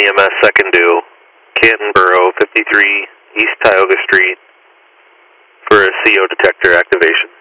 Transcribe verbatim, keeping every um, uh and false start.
E M S second due, Canton Borough, fifty-three East Tioga Street, for a C O detector activation.